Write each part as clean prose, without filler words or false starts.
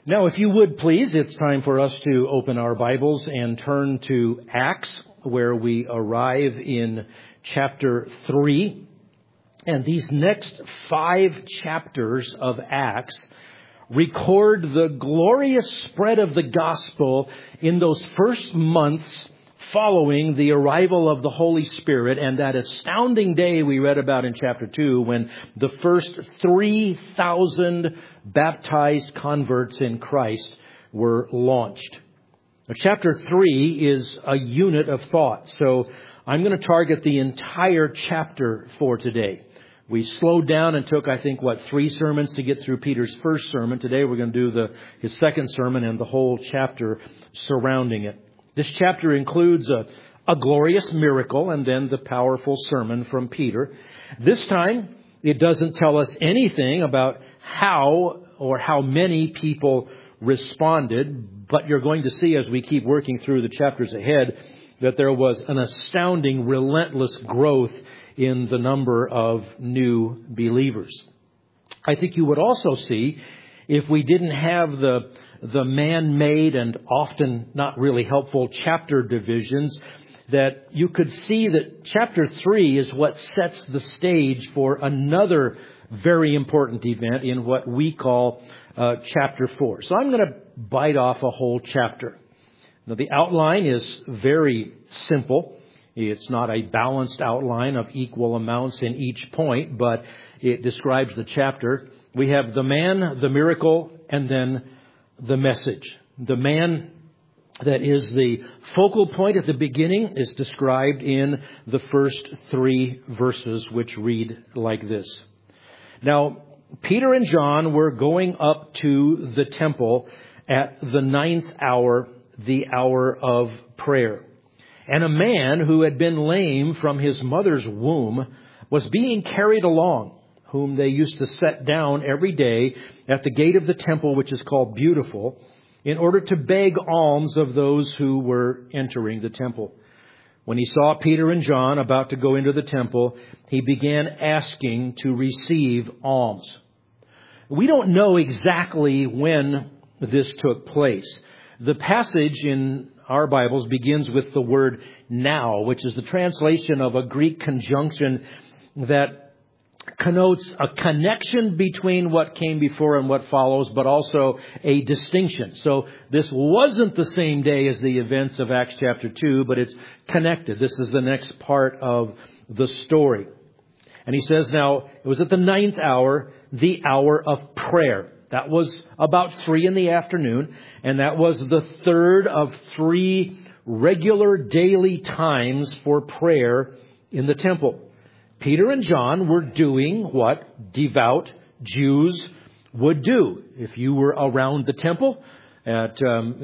Now, if you would please, it's time for us to open our Bibles and turn to Acts, where we arrive in chapter 3. And these next 5 chapters of Acts record the glorious spread of the gospel in those first months following the arrival of the Holy Spirit and that astounding day we read about in chapter 2 when the first 3,000 baptized converts in Christ were launched. Now, chapter 3 is a unit of thought, so I'm going to target the entire chapter for today. We slowed down and took, 3 sermons to get through Peter's first sermon. Today we're going to do his second sermon and the whole chapter surrounding it. This chapter includes a glorious miracle and then the powerful sermon from Peter. This time, it doesn't tell us anything about how or how many people responded, but you're going to see as we keep working through the chapters ahead that there was an astounding, relentless growth in the number of new believers. I think you would also see, if we didn't have the man-made and often not really helpful chapter divisions, that you could see that chapter 3 is what sets the stage for another very important event in what we call chapter 4. So I'm going to bite off a whole chapter. Now, the outline is very simple. It's not a balanced outline of equal amounts in each point, but it describes the chapter. We have the man, the miracle, and then the message. The man that is the focal point at the beginning is described in the first 3 verses, which read like this. Now, Peter and John were going up to the temple at the 9th hour, the hour of prayer. And a man who had been lame from his mother's womb was being carried along, whom they used to set down every day at the gate of the temple, which is called Beautiful, in order to beg alms of those who were entering the temple. When he saw Peter and John about to go into the temple, he began asking to receive alms. We don't know exactly when this took place. The passage in our Bibles begins with the word now, which is the translation of a Greek conjunction that connotes a connection between what came before and what follows, but also a distinction. So this wasn't the same day as the events of Acts chapter 2, but it's connected. This is the next part of the story. And he says, now, it was at the 9th hour, the hour of prayer. That was about 3 in the afternoon, and that was the third of 3 regular daily times for prayer in the temple. Peter and John were doing what devout Jews would do. If you were around the temple at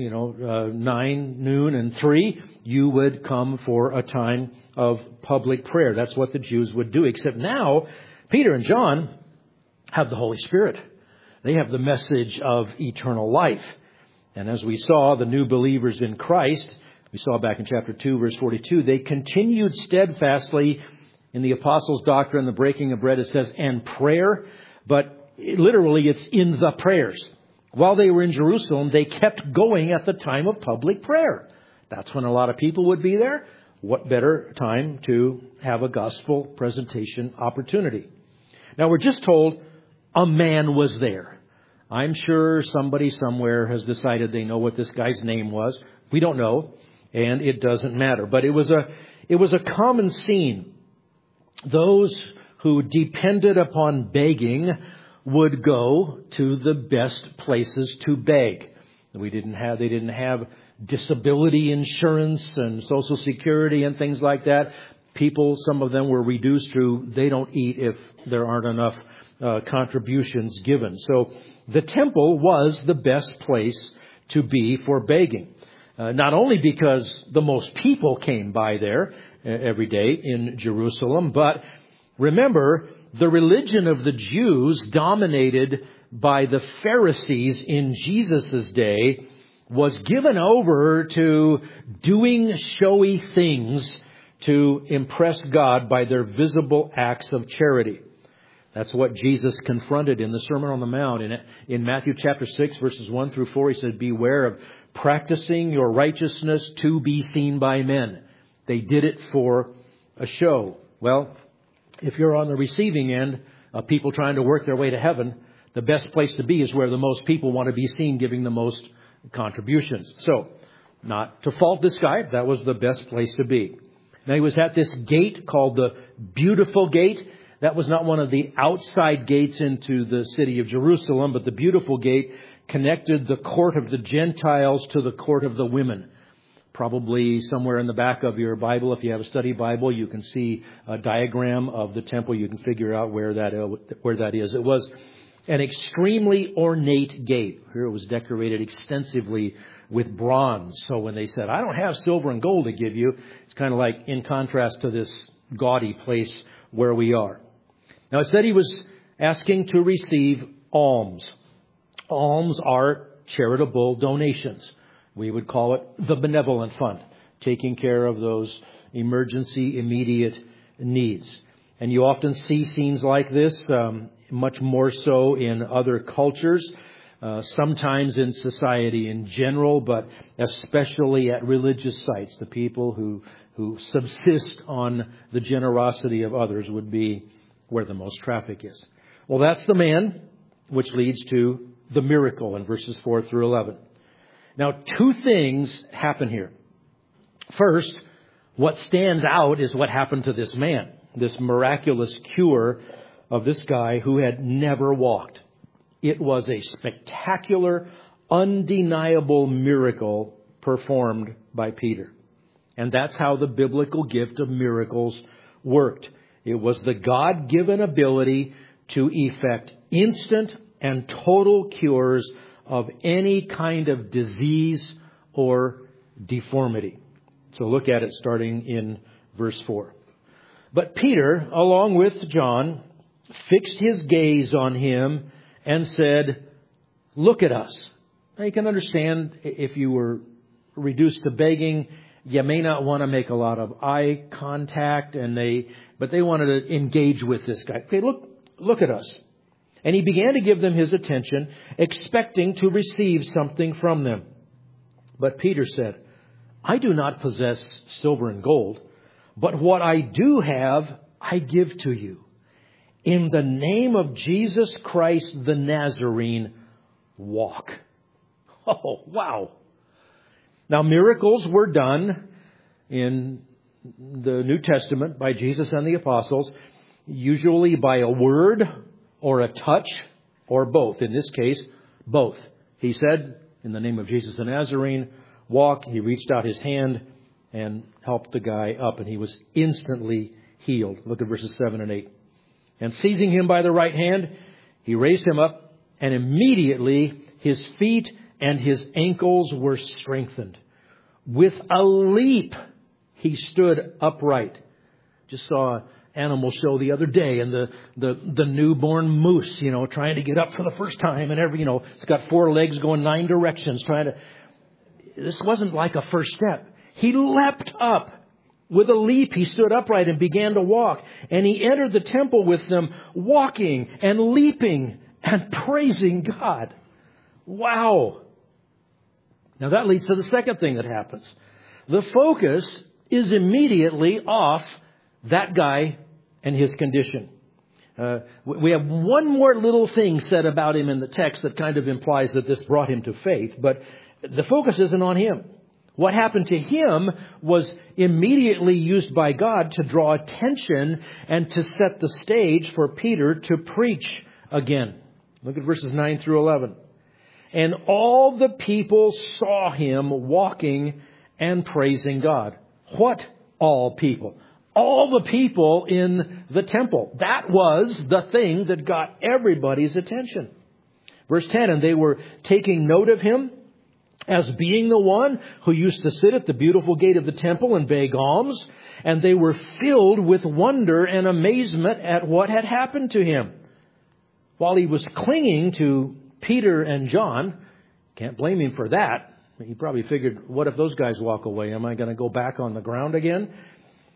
9, noon, and 3, you would come for a time of public prayer. That's what the Jews would do. Except now, Peter and John have the Holy Spirit. They have the message of eternal life. And as we saw, the new believers in Christ, we saw back in chapter 2, verse 42, they continued steadfastly in the apostles' doctrine, the breaking of bread, it says, and prayer. But literally, it's in the prayers. While they were in Jerusalem, they kept going at the time of public prayer. That's when a lot of people would be there. What better time to have a gospel presentation opportunity? Now, we're just told a man was there. I'm sure somebody somewhere has decided they know what this guy's name was. We don't know, and it doesn't matter. But it was a common scene. Those who depended upon begging would go to the best places to beg. They didn't have disability insurance and Social Security and things like that. People, some of them were reduced to they don't eat if there aren't enough contributions given. So the temple was the best place to be for begging. Not only because the most people came by there every day in Jerusalem, but remember, the religion of the Jews, dominated by the Pharisees in Jesus' day, was given over to doing showy things to impress God by their visible acts of charity. That's what Jesus confronted in the Sermon on the Mount. In Matthew chapter 6, verses 1 through 4, he said, beware of practicing your righteousness to be seen by men. They did it for a show. Well, if you're on the receiving end of people trying to work their way to heaven, the best place to be is where the most people want to be seen giving the most contributions. So, not to fault this guy, that was the best place to be. Now, he was at this gate called the Beautiful Gate. That was not one of the outside gates into the city of Jerusalem, but the Beautiful Gate connected the court of the Gentiles to the court of the women. Probably somewhere in the back of your Bible, if you have a study Bible, you can see a diagram of the temple. You can figure out where that is. It was an extremely ornate gate. Here it was decorated extensively with bronze. So when they said, I don't have silver and gold to give you, it's kind of like in contrast to this gaudy place where we are. Now it said he was asking to receive alms. Alms are charitable donations. We would call it the benevolent fund, taking care of those emergency, immediate needs. And you often see scenes like this, much more so in other cultures, sometimes in society in general, but especially at religious sites. The people who subsist on the generosity of others would be where the most traffic is. Well, that's the man, which leads to the miracle in verses 4 through 11. Now, two things happen here. First, what stands out is what happened to this man, this miraculous cure of this guy who had never walked. It was a spectacular, undeniable miracle performed by Peter. And that's how the biblical gift of miracles worked. It was the God-given ability to effect instant and total cures of any kind of disease or deformity. So look at it starting in verse 4. But Peter, along with John, fixed his gaze on him and said, look at us. Now you can understand if you were reduced to begging, you may not want to make a lot of eye contact, but they wanted to engage with this guy. Okay, look at us. And he began to give them his attention, expecting to receive something from them. But Peter said, I do not possess silver and gold, but what I do have, I give to you. In the name of Jesus Christ the Nazarene, walk. Oh, wow. Now, miracles were done in the New Testament by Jesus and the apostles, usually by a word or a touch, or both. In this case, both. He said, in the name of Jesus the Nazarene, walk. He reached out his hand and helped the guy up, and he was instantly healed. Look at verses 7 and 8. And seizing him by the right hand, he raised him up, and immediately his feet and his ankles were strengthened. With a leap, he stood upright. Just saw animal show the other day, and the newborn moose, trying to get up for the first time, and it's got 4 legs going 9 directions, this wasn't like a first step. He leapt up. With a leap, he stood upright and began to walk, and he entered the temple with them, walking and leaping and praising God. Wow. Now that leads to the second thing that happens. The focus is immediately off that guy and his condition. We have one more little thing said about him in the text that kind of implies that this brought him to faith, but the focus isn't on him. What happened to him was immediately used by God to draw attention and to set the stage for Peter to preach again. Look at verses 9 through 11. And all the people saw him walking and praising God. What all people? All the people in the temple. That was the thing that got everybody's attention. Verse 10, and they were taking note of him as being the one who used to sit at the beautiful gate of the temple and beg alms, and they were filled with wonder and amazement at what had happened to him. While he was clinging to Peter and John, can't blame him for that. He probably figured, what if those guys walk away? Am I going to go back on the ground again?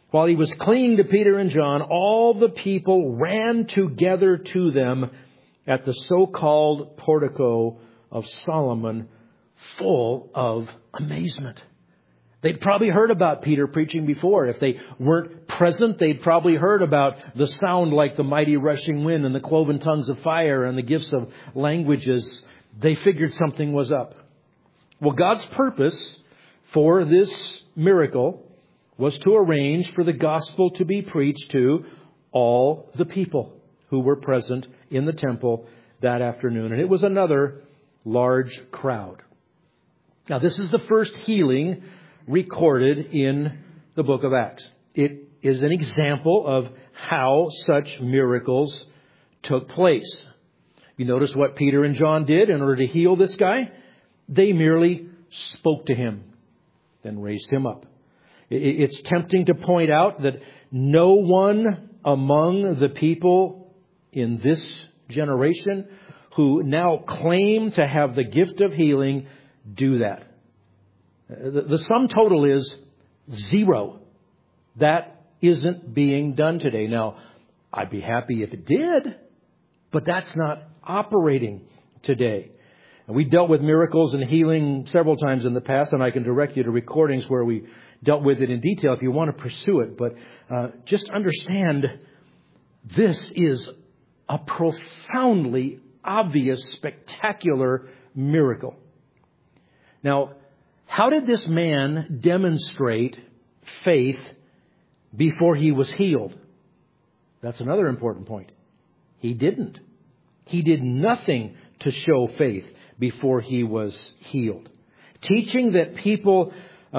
While he was clinging to Peter and John, all the people ran together to them at the so-called portico of Solomon, full of amazement. They'd probably heard about Peter preaching before. If they weren't present, they'd probably heard about the sound like the mighty rushing wind and the cloven tongues of fire and the gifts of languages. They figured something was up. Well, God's purpose for this miracle was to arrange for the gospel to be preached to all the people who were present in the temple that afternoon. And it was another large crowd. Now, this is the first healing recorded in the book of Acts. It is an example of how such miracles took place. You notice what Peter and John did in order to heal this guy? They merely spoke to him, then raised him up. It's tempting to point out that no one among the people in this generation who now claim to have the gift of healing do that. The sum total is 0. That isn't being done today. Now, I'd be happy if it did, but that's not operating today. And we dealt with miracles and healing several times in the past, and I can direct you to recordings where we dealt with it in detail if you want to pursue it. But just understand, this is a profoundly obvious, spectacular miracle. Now, how did this man demonstrate faith before he was healed? That's another important point. He didn't. He did nothing to show faith before he was healed. Teaching that people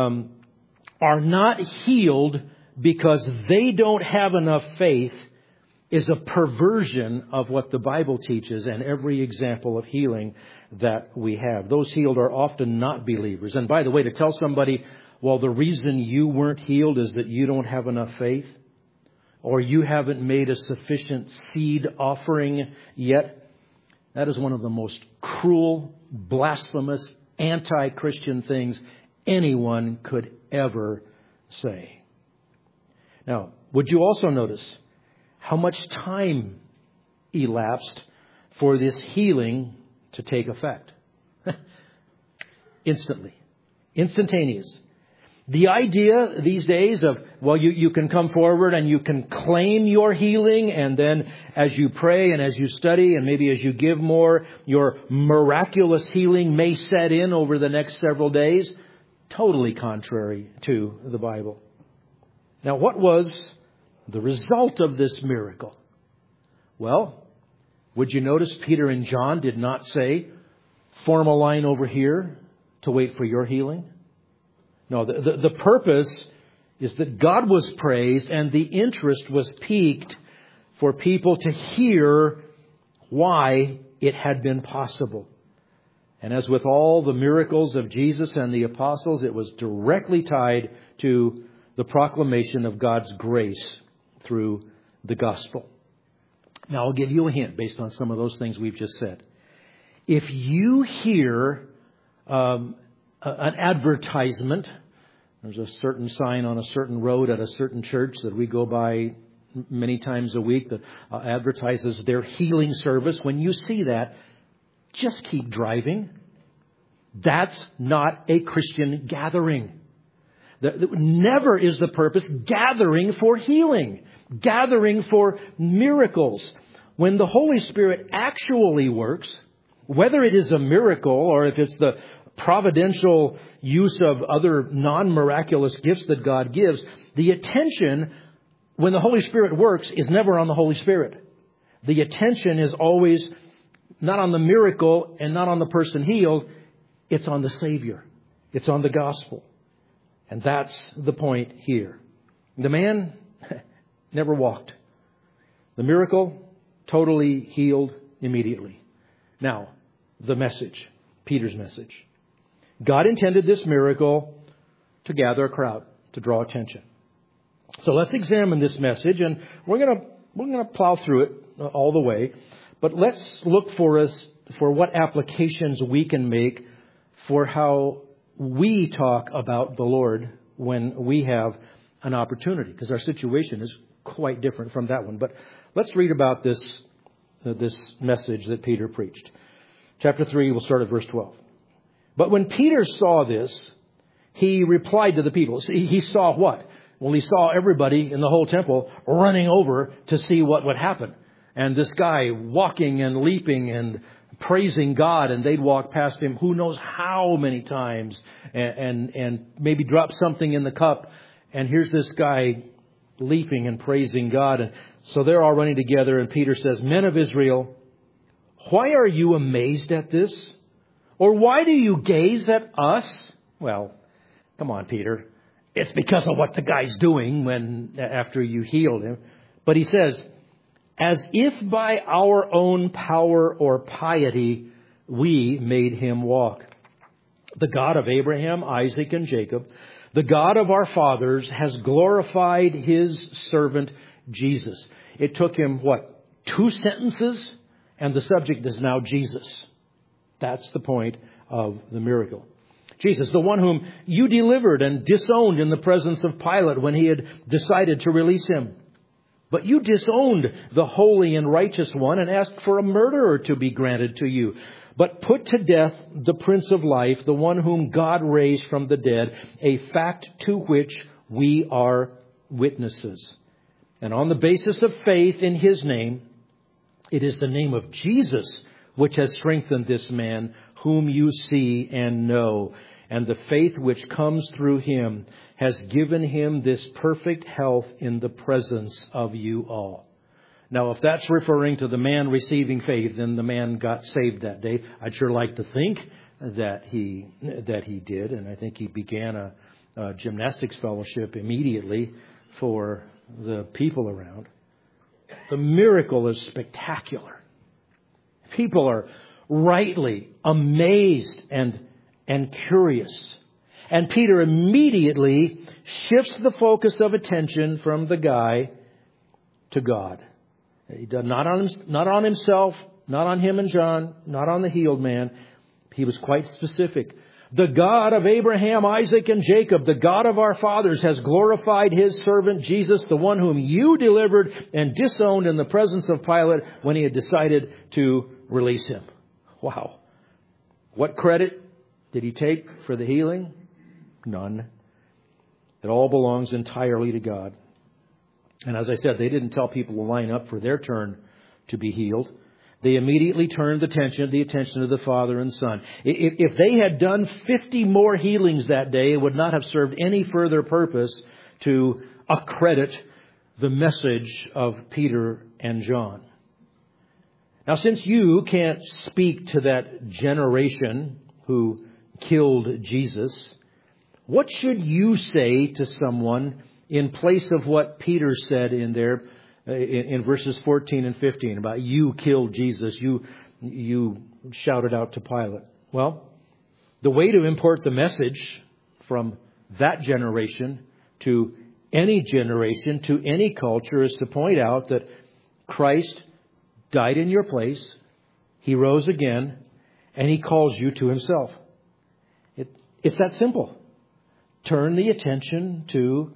are not healed because they don't have enough faith is a perversion of what the Bible teaches and every example of healing that we have. Those healed are often not believers. And by the way, to tell somebody, well, the reason you weren't healed is that you don't have enough faith, or you haven't made a sufficient seed offering yet, that is one of the most cruel, blasphemous, anti-Christian things anyone could ever say. Now, would you also notice how much time elapsed for this healing to take effect? Instantly. Instantaneous. The idea these days of, well, you can come forward and you can claim your healing, and then as you pray and as you study and maybe as you give more, your miraculous healing may set in over the next several days. Totally contrary to the Bible. Now, what was the result of this miracle? Well, would you notice Peter and John did not say, form a line over here to wait for your healing? No, the purpose is that God was praised and the interest was piqued for people to hear why it had been possible. And as with all the miracles of Jesus and the apostles, it was directly tied to the proclamation of God's grace through the gospel. Now, I'll give you a hint based on some of those things we've just said. If you hear an advertisement, there's a certain sign on a certain road at a certain church that we go by many times a week that advertises their healing service. When you see that, just keep driving. That's not a Christian gathering. Never is the purpose gathering for healing, gathering for miracles. When the Holy Spirit actually works, whether it is a miracle or if it's the providential use of other non-miraculous gifts that God gives, the attention when the Holy Spirit works is never on the Holy Spirit. The attention is always not on the miracle and not on the person healed. It's on the Savior. It's on the gospel. And that's the point here. The man never walked. The miracle totally healed immediately. Now, the message, Peter's message. God intended this miracle to gather a crowd, to draw attention. So let's examine this message, and we're going to plow through it all the way. But let's look for what applications we can make for how we talk about the Lord when we have an opportunity, because our situation is quite different from that one. But let's read about this message that Peter preached. Chapter 3, we'll start at verse 12. But when Peter saw this, he replied to the people. He saw what? Well, he saw everybody in the whole temple running over to see what would happen. And this guy walking and leaping and praising God, and they'd walk past him who knows how many times and maybe drop something in the cup. And here's this guy leaping and praising God. And so they're all running together, and Peter says, "Men of Israel, why are you amazed at this? Or why do you gaze at us?" Well, come on, Peter. It's because of what the guy's doing after you healed him. But he says, "As if by our own power or piety we made him walk. The God of Abraham, Isaac, and Jacob, the God of our fathers, has glorified his servant Jesus." It took him, 2 sentences? And the subject is now Jesus. That's the point of the miracle. Jesus, the one whom you delivered and disowned in the presence of Pilate when he had decided to release him. But you disowned the holy and righteous one and asked for a murderer to be granted to you. But put to death the Prince of Life, the one whom God raised from the dead, a fact to which we are witnesses. And on the basis of faith in his name, it is the name of Jesus which has strengthened this man, whom you see and know. And the faith which comes through him has given him this perfect health in the presence of you all. Now, if that's referring to the man receiving faith, then the man got saved that day. I'd sure like to think that he did. And I think he began a gymnastics fellowship immediately for the people around. The miracle is spectacular. People are rightly amazed and curious. And Peter immediately shifts the focus of attention from the guy to God. He does not on himself, not on him and John, not on the healed man. He was quite specific. The God of Abraham, Isaac, and Jacob, the God of our fathers, has glorified his servant Jesus, the one whom you delivered and disowned in the presence of Pilate when he had decided to release him. Wow. What credit did he take for the healing? None. It all belongs entirely to God. And as I said, they didn't tell people to line up for their turn to be healed. They immediately turned the attention of the Father and Son. If they had done 50 more healings that day, it would not have served any further purpose to accredit the message of Peter and John. Now, since you can't speak to that generation who killed Jesus, what should you say to someone in place of what Peter said in there in verses 14 and 15 about you killed Jesus, you shouted out to Pilate? Well, the way to import the message from that generation to any generation, to any culture, is to point out that Christ died in your place, he rose again, and he calls you to himself. It's that simple. Turn the attention to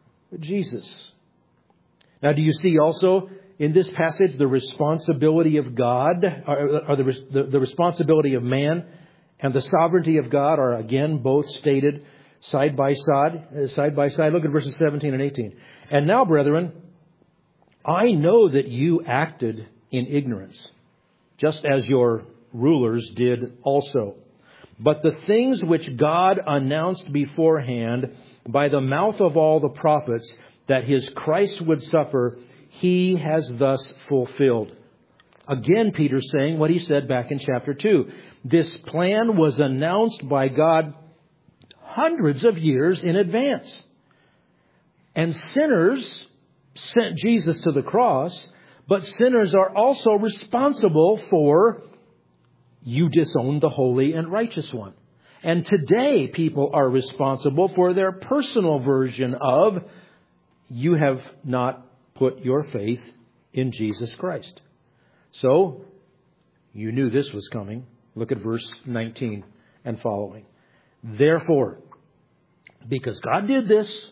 Jesus. Now, do you see also in this passage the responsibility of God, or the responsibility of man and the sovereignty of God are again both stated side by side. Look at verses 17 and 18. And now, brethren, I know that you acted in ignorance, just as your rulers did also. But the things which God announced beforehand by the mouth of all the prophets that his Christ would suffer, he has thus fulfilled. Again, Peter's saying what he said back in chapter 2. This plan was announced by God hundreds of years in advance. And sinners sent Jesus to the cross, but sinners are also responsible for you disowned the holy and righteous one. And today people are responsible for their personal version of you have not put your faith in Jesus Christ. So you knew this was coming. Look at verse 19 and following. Therefore, because God did this,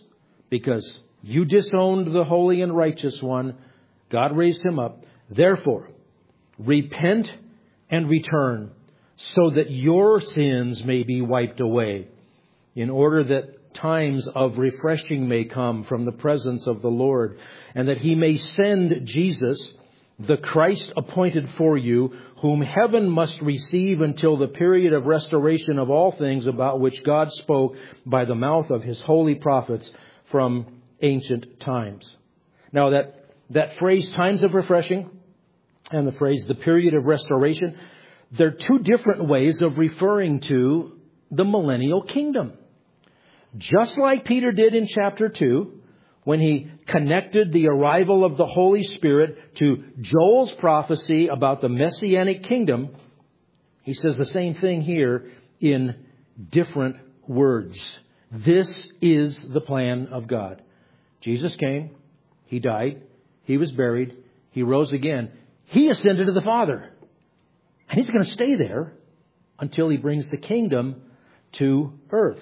because you disowned the Holy and Righteous One. God raised Him up. Therefore, repent and return, so that your sins may be wiped away, in order that times of refreshing may come from the presence of the Lord, and that He may send Jesus, the Christ appointed for you, whom heaven must receive until the period of restoration of all things, about which God spoke by the mouth of His holy prophets from ancient times. Now that phrase, times of refreshing, and the phrase, the period of restoration, they're two different ways of referring to the millennial kingdom. Just like Peter did in chapter 2, when he connected the arrival of the Holy Spirit to Joel's prophecy about the Messianic kingdom, he says the same thing here in different words. This is the plan of God. Jesus came, He died, He was buried, He rose again. He ascended to the Father. And He's going to stay there until He brings the kingdom to earth.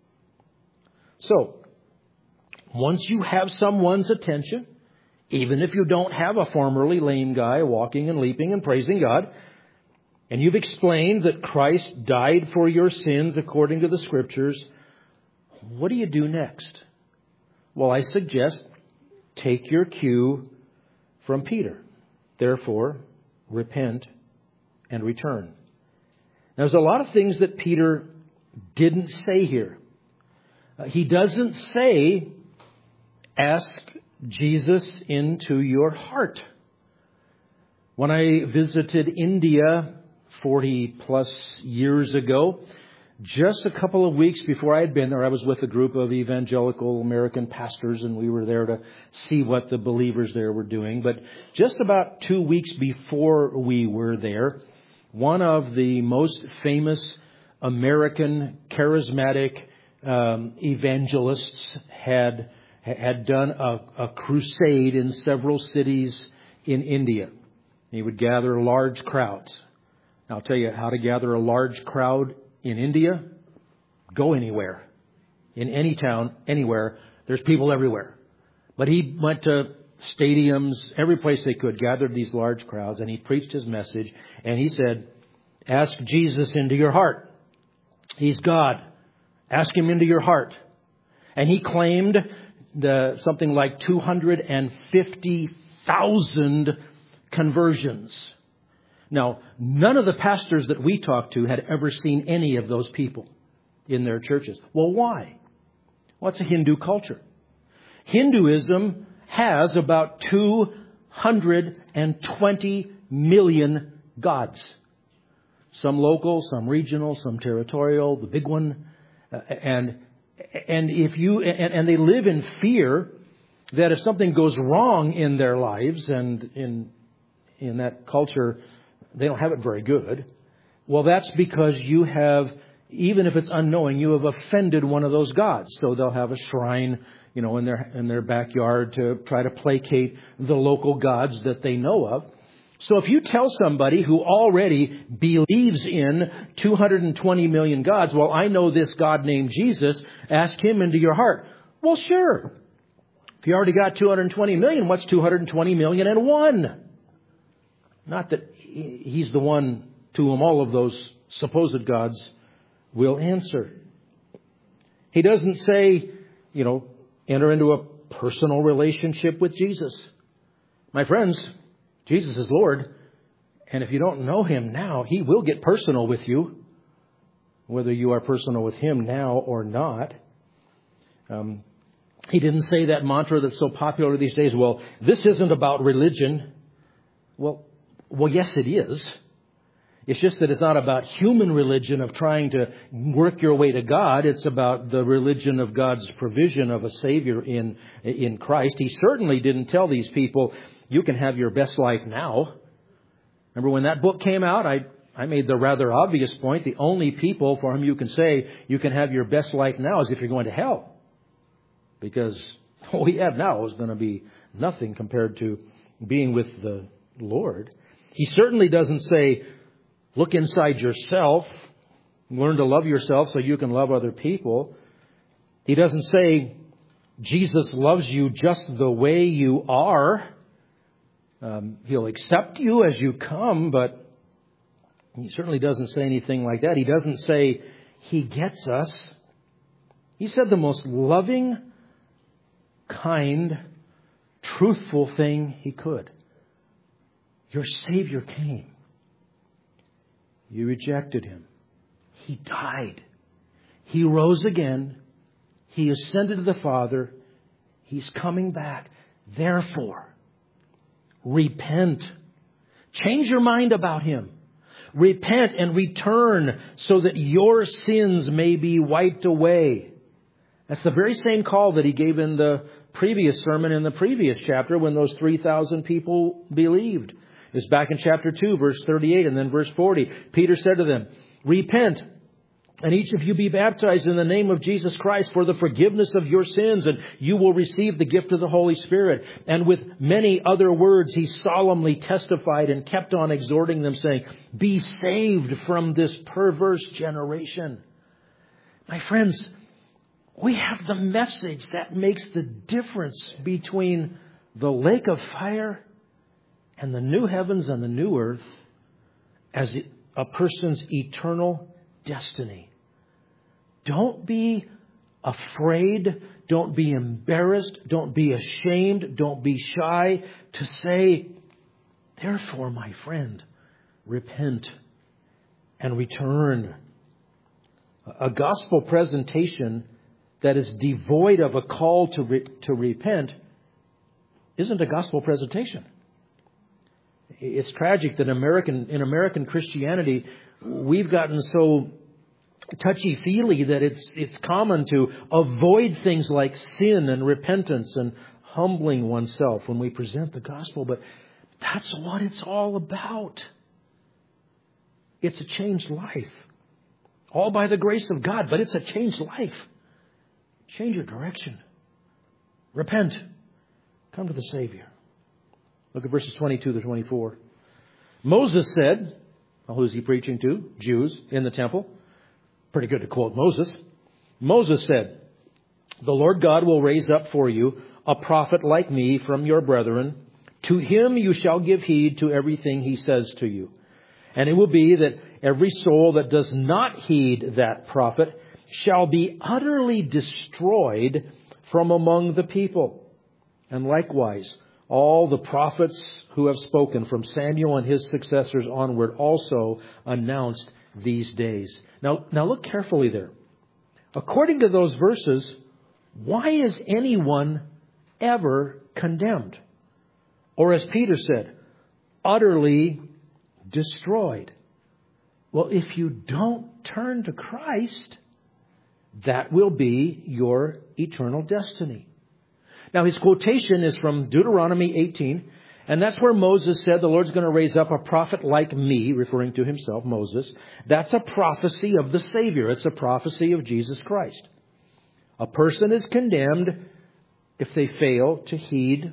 So, once you have someone's attention, even if you don't have a formerly lame guy walking and leaping and praising God, and you've explained that Christ died for your sins according to the Scriptures, what do you do next? Well, I suggest take your cue from Peter. Therefore, repent and return. Now, there's a lot of things that Peter didn't say here. He doesn't say, ask Jesus into your heart. When I visited India 40 plus years ago, just a couple of weeks before I had been there, I was with a group of evangelical American pastors, and we were there to see what the believers there were doing. But just about 2 weeks before we were there, one of the most famous American charismatic evangelists had done a crusade in several cities in India. He would gather large crowds. I'll tell you how to gather a large crowd in India. Go anywhere. In any town, anywhere. There's people everywhere. But he went to stadiums, every place they could, gathered these large crowds, and he preached his message. And he said, ask Jesus into your heart. He's God. Ask Him into your heart. And he claimed something like 250,000 conversions. Now, none of the pastors that we talked to had ever seen any of those people in their churches. Well, why? Well, it's a Hindu culture. Hinduism has about 220 million gods. Some local, some regional, some territorial, the big one. And they live in fear that if something goes wrong in their lives, and in that culture they don't have it very good, well, that's because you have, even if it's unknowing, you have offended one of those gods. So they'll have a shrine, in their backyard to try to placate the local gods that they know of. So if you tell somebody who already believes in 220 million gods, well, I know this God named Jesus, ask Him into your heart. Well, sure. If you already got 220 million, what's 220 million and one? Not that He's the one to whom all of those supposed gods will answer. He doesn't say, enter into a personal relationship with Jesus. My friends, Jesus is Lord, and if you don't know Him now, He will get personal with you, whether you are personal with Him now or not. He didn't say that mantra that's so popular these days, well, this isn't about religion. Well, yes, it is. It's just that it's not about human religion of trying to work your way to God. It's about the religion of God's provision of a Savior in Christ. He certainly didn't tell these people, you can have your best life now. Remember when that book came out, I made the rather obvious point, the only people for whom you can say you can have your best life now is if you're going to hell. Because what we have now is going to be nothing compared to being with the Lord. He certainly doesn't say, look inside yourself, learn to love yourself so you can love other people. He doesn't say, Jesus loves you just the way you are. He'll accept you as you come, but He certainly doesn't say anything like that. He doesn't say He gets us. He said the most loving, kind, truthful thing He could. Your Savior came. You rejected Him. He died. He rose again. He ascended to the Father. He's coming back. Therefore, repent. Change your mind about Him. Repent and return so that your sins may be wiped away. That's the very same call that He gave in the previous sermon in the previous chapter when those 3,000 people believed. It's back in chapter 2, verse 38 and then verse 40. Peter said to them, repent, and each of you be baptized in the name of Jesus Christ for the forgiveness of your sins, and you will receive the gift of the Holy Spirit. And with many other words, He solemnly testified and kept on exhorting them, saying, be saved from this perverse generation. My friends, we have the message that makes the difference between the lake of fire and the new heavens and the new earth as a person's eternal destiny. Don't be afraid. Don't be embarrassed. Don't be ashamed. Don't be shy to say, therefore, my friend, repent and return. A gospel presentation that is devoid of a call to repent isn't a gospel presentation. It's tragic that in American Christianity, we've gotten so touchy-feely that it's common to avoid things like sin and repentance and humbling oneself when we present the gospel. But that's what it's all about. It's a changed life. All by the grace of God, but it's a changed life. Change your direction. Repent. Come to the Savior. Look at verses 22 to 24. Moses said, well, who's he preaching to? Jews in the temple. Pretty good to quote Moses. Moses said, the Lord God will raise up for you a prophet like me from your brethren. To him you shall give heed to everything he says to you. And it will be that every soul that does not heed that prophet shall be utterly destroyed from among the people. And likewise, all the prophets who have spoken from Samuel and his successors onward also announced these days. Now look carefully there. According to those verses, why is anyone ever condemned? Or as Peter said, utterly destroyed. Well, if you don't turn to Christ, that will be your eternal destiny. Now, his quotation is from Deuteronomy 18, and that's where Moses said the Lord's going to raise up a prophet like me, referring to himself, Moses. That's a prophecy of the Savior. It's a prophecy of Jesus Christ. A person is condemned if they fail to heed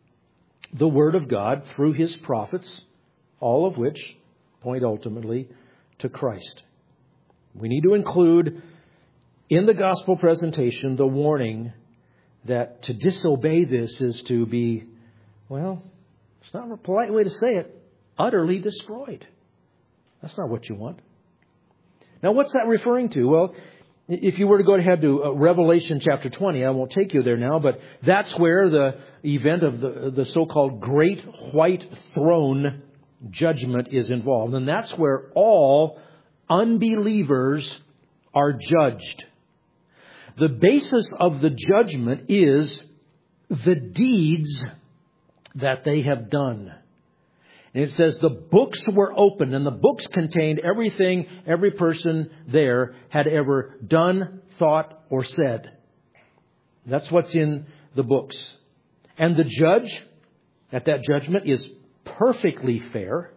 the Word of God through His prophets, all of which point ultimately to Christ. We need to include in the gospel presentation the warning that to disobey this is to be, well, it's not a polite way to say it, utterly destroyed. That's not what you want. Now, what's that referring to? Well, if you were to go ahead to Revelation chapter 20, I won't take you there now, but that's where the event of the so-called Great White Throne judgment is involved. And that's where all unbelievers are judged. The basis of the judgment is the deeds that they have done. And it says the books were opened, and the books contained everything every person there had ever done, thought, or said. That's what's in the books. And the judge at that judgment is perfectly fair.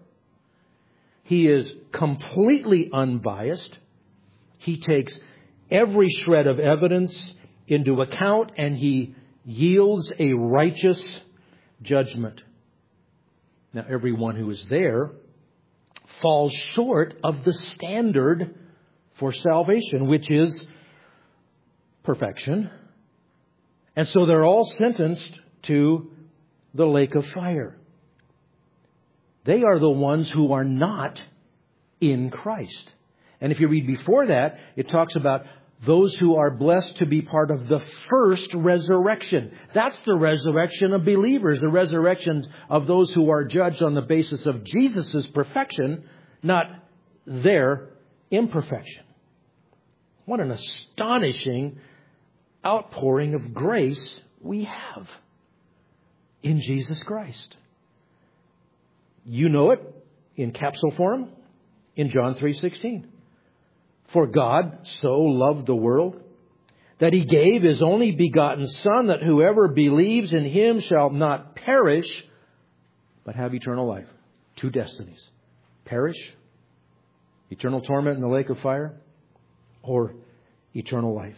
He is completely unbiased. He takes every shred of evidence into account, and he yields a righteous judgment. Now, everyone who is there falls short of the standard for salvation, which is perfection And so they're all sentenced to the lake of fire. They are the ones who are not in Christ. And if you read before that, it talks about those who are blessed to be part of the first resurrection. That's the resurrection of believers, the resurrection of those who are judged on the basis of Jesus' perfection, not their imperfection. What an astonishing outpouring of grace we have in Jesus Christ. You know it in capsule form in John 3:16. For God so loved the world that He gave His only begotten Son, that whoever believes in Him shall not perish, but have eternal life. Two destinies. Perish, eternal torment in the lake of fire, or eternal life.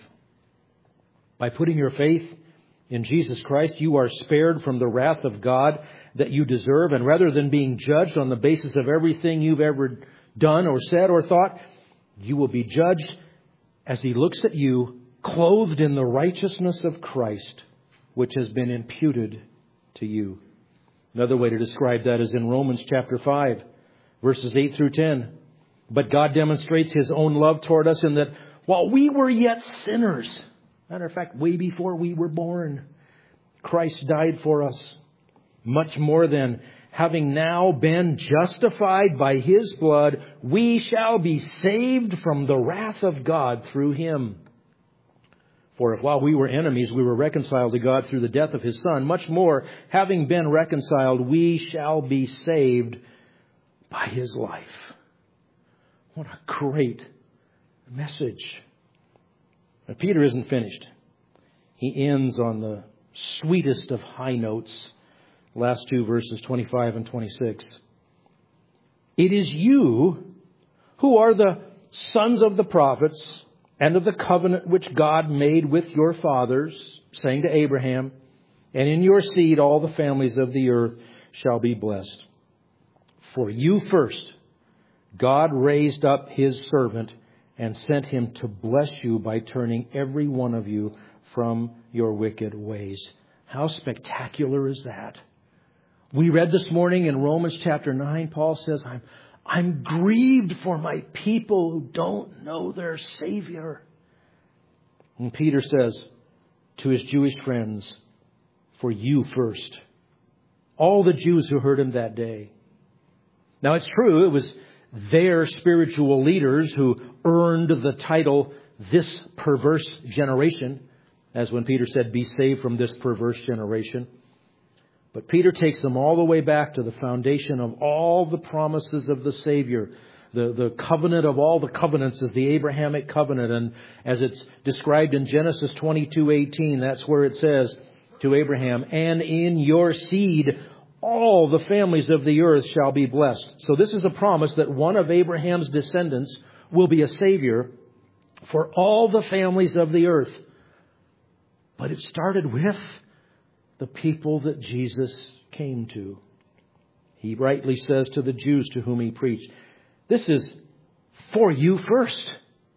By putting your faith in Jesus Christ, you are spared from the wrath of God that you deserve. And rather than being judged on the basis of everything you've ever done or said or thought, you will be judged as He looks at you, clothed in the righteousness of Christ, which has been imputed to you. Another way to describe that is in Romans chapter 5, verses 8 through 10. But God demonstrates His own love toward us in that while we were yet sinners, matter of fact, way before we were born, Christ died for us. Much more than having now been justified by His blood, we shall be saved from the wrath of God through Him. For if while we were enemies, we were reconciled to God through the death of His Son, much more, having been reconciled, we shall be saved by His life. What a great message. But Peter isn't finished. He ends on the sweetest of high notes. Last two verses, 25 and 26. It is you who are the sons of the prophets and of the covenant which God made with your fathers, saying to Abraham, and in your seed all the families of the earth shall be blessed. For you first, God raised up His servant and sent him to bless you by turning every one of you from your wicked ways. How spectacular is that? We read this morning in Romans chapter 9, Paul says, I'm grieved for my people who don't know their Savior. And Peter says to his Jewish friends, for you first. All the Jews who heard him that day. Now it's true, it was their spiritual leaders who earned the title, this perverse generation, as when Peter said, be saved from this perverse generation. But Peter takes them all the way back to the foundation of all the promises of the Savior. The covenant of all the covenants is the Abrahamic covenant. And as it's described in Genesis 22:18, that's where it says to Abraham, and in your seed all the families of the earth shall be blessed. So this is a promise that one of Abraham's descendants will be a Savior for all the families of the earth. But it started with the people that Jesus came to. He rightly says to the Jews to whom He preached, this is for you first.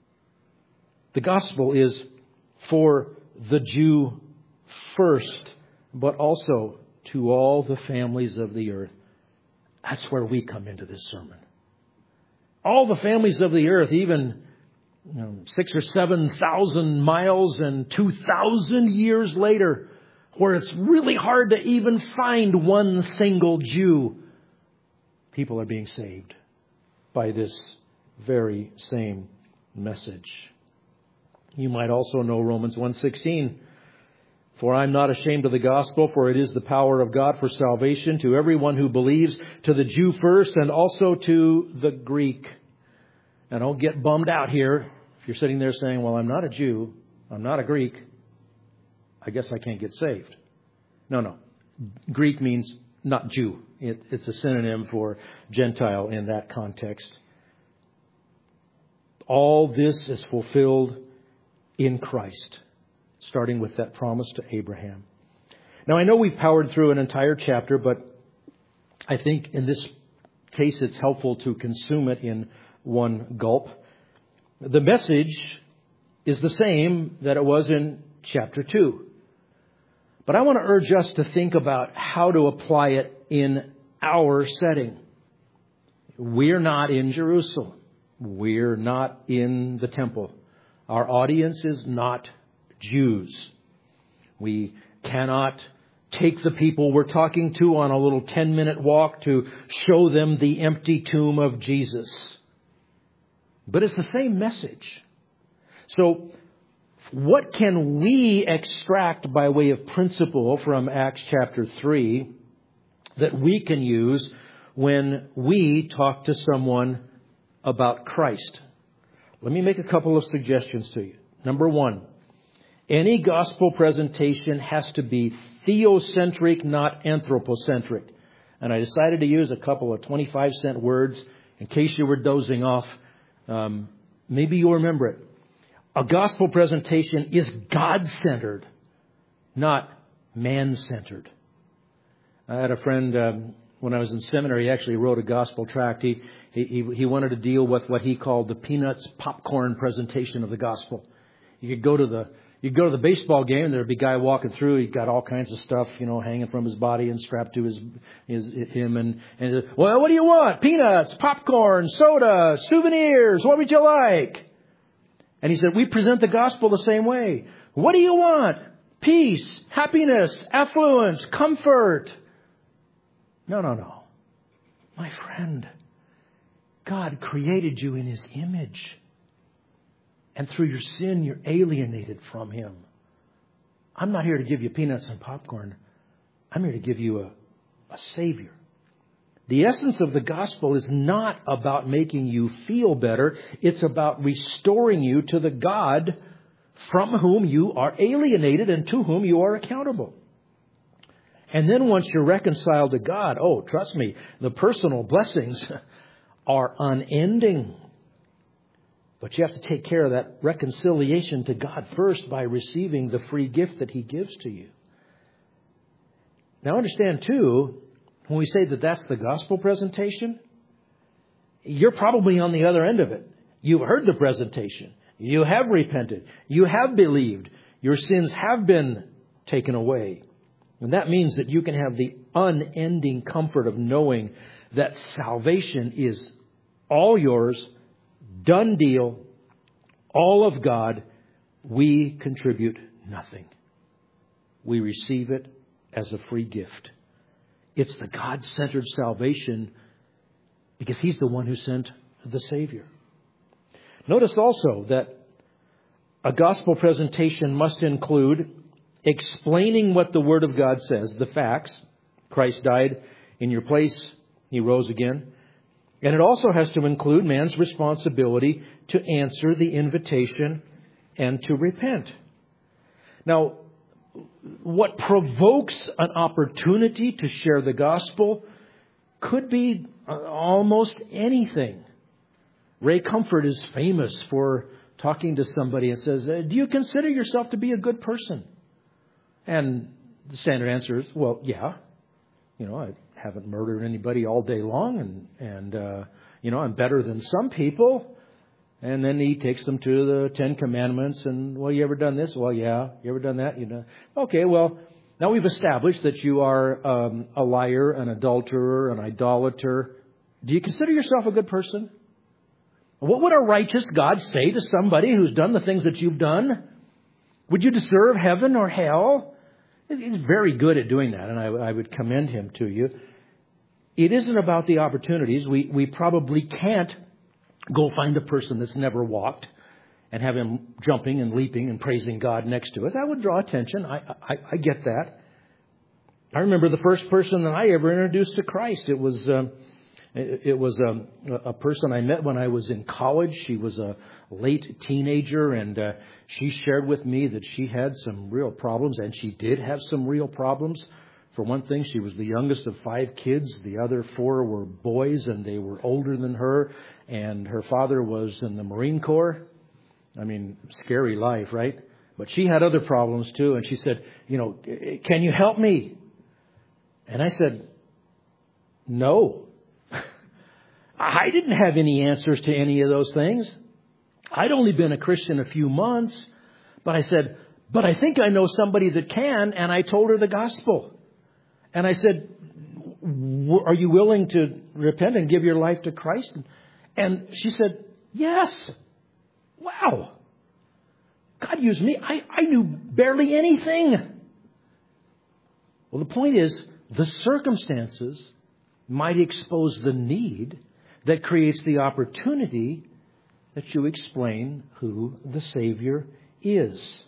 The gospel is for the Jew first, but also to all the families of the earth. That's where we come into this sermon. All the families of the earth, even 6,000 or 7,000 miles and 2,000 years later, where it's really hard to even find one single Jew, people are being saved by this very same message. You might also know Romans 1:16. For I'm not ashamed of the gospel, for it is the power of God for salvation to everyone who believes, to the Jew first and also to the Greek. Now don't get bummed out here if you're sitting there saying, well, I'm not a Jew, I'm not a Greek, I guess I can't get saved. No. Greek means not Jew. It's a synonym for Gentile in that context. All this is fulfilled in Christ, starting with that promise to Abraham. Now, I know we've powered through an entire chapter, but I think in this case it's helpful to consume it in one gulp. The message is the same that it was in chapter 2. But I want to urge us to think about how to apply it in our setting. We're not in Jerusalem. We're not in the temple. Our audience is not Jews. We cannot take the people we're talking to on a little 10-minute walk to show them the empty tomb of Jesus. But it's the same message. So what can we extract by way of principle from Acts chapter 3 that we can use when we talk to someone about Christ? Let me make a couple of suggestions to you. Number one, any gospel presentation has to be theocentric, not anthropocentric. And I decided to use a couple of 25-cent words in case you were dozing off. Maybe you'll remember it. A gospel presentation is God-centered, not man-centered. I had a friend when I was in seminary. He actually wrote a gospel tract. He wanted to deal with what he called the peanuts popcorn presentation of the gospel. You could go to the baseball game, and there'd be a guy walking through. He got all kinds of stuff, hanging from his body and strapped to him. And well, what do you want? Peanuts, popcorn, soda, souvenirs. What would you like? And he said, we present the gospel the same way. What do you want? Peace, happiness, affluence, comfort. No. My friend, God created you in His image. And through your sin, you're alienated from Him. I'm not here to give you peanuts and popcorn. I'm here to give you a Savior. The essence of the gospel is not about making you feel better. It's about restoring you to the God from whom you are alienated and to whom you are accountable. And then once you're reconciled to God, trust me, the personal blessings are unending. But you have to take care of that reconciliation to God first by receiving the free gift that He gives to you. Now understand too, when we say that that's the gospel presentation, you're probably on the other end of it. You've heard the presentation. You have repented. You have believed. Your sins have been taken away. And that means that you can have the unending comfort of knowing that salvation is all yours, done deal, all of God. We contribute nothing. We receive it as a free gift. It's the God-centered salvation because He's the one who sent the Savior. Notice also that a gospel presentation must include explaining what the Word of God says, the facts. Christ died in your place. He rose again. And it also has to include man's responsibility to answer the invitation and to repent. Now, what provokes an opportunity to share the gospel could be almost anything. Ray Comfort is famous for talking to somebody and says, do you consider yourself to be a good person? And the standard answer is, well, yeah. I haven't murdered anybody all day long, and I'm better than some people. And then he takes them to the 10 Commandments, and, well, you ever done this? Well, yeah. You ever done that? Okay, well, now we've established that you are a liar, an adulterer, an idolater. Do you consider yourself a good person? What would a righteous God say to somebody who's done the things that you've done? Would you deserve heaven or hell? He's very good at doing that, and I would commend him to you. It isn't about the opportunities. We probably can't go find a person that's never walked and have him jumping and leaping and praising God next to us. That would draw attention. I get that. I remember the first person that I ever introduced to Christ. It was a person I met when I was in college. She was a late teenager, and she shared with me that she had some real problems, and she did have some real problems. For one thing, she was the youngest of 5 kids. The other 4 were boys, and they were older than her. And her father was in the Marine Corps. I mean, scary life, right? But she had other problems too. And she said, can you help me? And I said, no. I didn't have any answers to any of those things. I'd only been a Christian a few months. But I said, but I think I know somebody that can. And I told her the gospel. And I said, are you willing to repent and give your life to Christ? And she said, yes. Wow. God used me. I knew barely anything. Well, the point is, the circumstances might expose the need that creates the opportunity that you explain who the Savior is.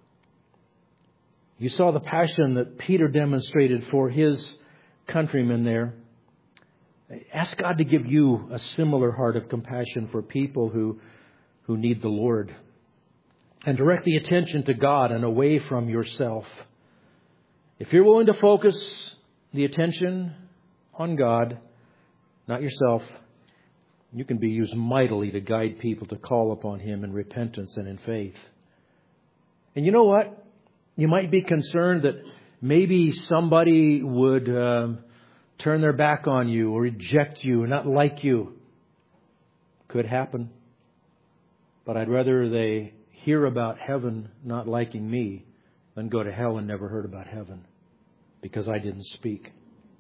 You saw the passion that Peter demonstrated for his countrymen there. Ask God to give you a similar heart of compassion for people who need the Lord. And direct the attention to God and away from yourself. If you're willing to focus the attention on God, not yourself, you can be used mightily to guide people to call upon Him in repentance and in faith. And you know what? You might be concerned that maybe somebody would turn their back on you or reject you or not like you. Could happen. But I'd rather they hear about heaven not liking me than go to hell and never heard about heaven because I didn't speak.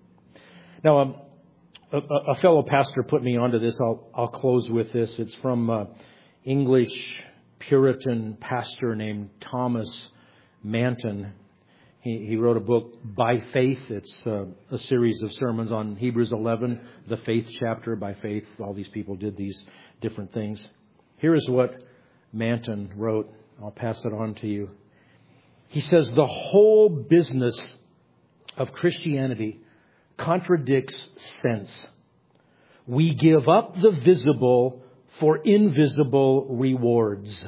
Now, a fellow pastor put me onto this. I'll close with this. It's from English Puritan pastor named Thomas Manton. He wrote a book, By Faith. It's a series of sermons on Hebrews 11, the faith chapter. By faith, all these people did these different things. Here is what Manton wrote. I'll pass it on to you. He says, the whole business of Christianity contradicts sense. We give up the visible for invisible rewards.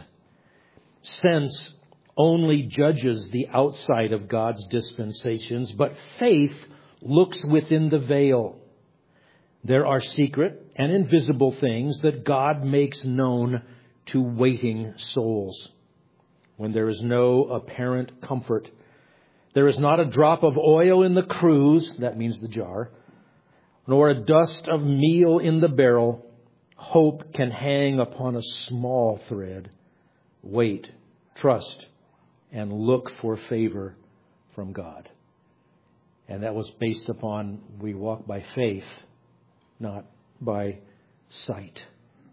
Sense only judges the outside of God's dispensations, but faith looks within the veil. There are secret and invisible things that God makes known to waiting souls. When there is no apparent comfort, there is not a drop of oil in the cruse, that means the jar, nor a dust of meal in the barrel, hope can hang upon a small thread. Wait, trust, and look for favor from God. And that was based upon we walk by faith, not by sight.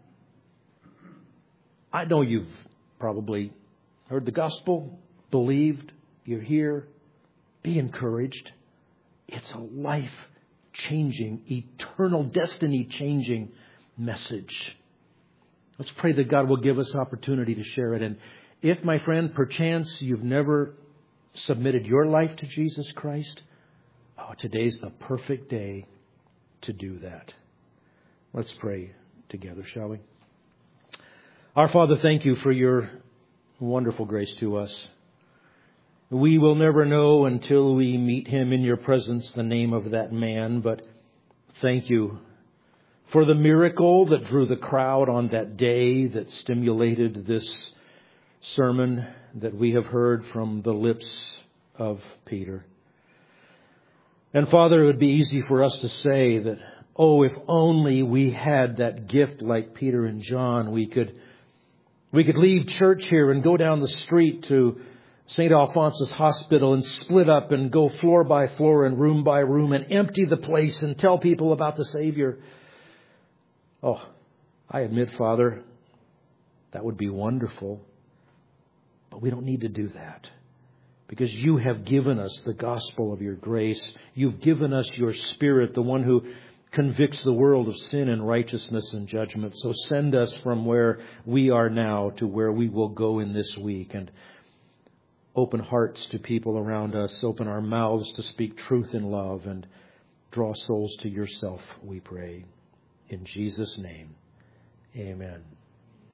I know you've probably heard the gospel, believed, you're here. Be encouraged. It's a life-changing, eternal, destiny-changing message. Let's pray that God will give us opportunity to share it. And if, my friend, perchance you've never submitted your life to Jesus Christ, today's the perfect day to do that. Let's pray together, shall we? Our Father, thank you for your wonderful grace to us. We will never know until we meet Him in your presence the name of that man, but thank you for the miracle that drew the crowd on that day, that stimulated this sermon that we have heard from the lips of Peter. And Father, it would be easy for us to say that, if only we had that gift like Peter and John, we could leave church here and go down the street to St. Alphonsus Hospital and split up and go floor by floor and room by room and empty the place and tell people about the Savior. I admit, Father, that would be wonderful. But we don't need to do that. Because you have given us the gospel of your grace. You've given us your Spirit, the one who convicts the world of sin and righteousness and judgment. So send us from where we are now to where we will go in this week. And open hearts to people around us. Open our mouths to speak truth in love and draw souls to yourself, we pray. In Jesus' name, amen.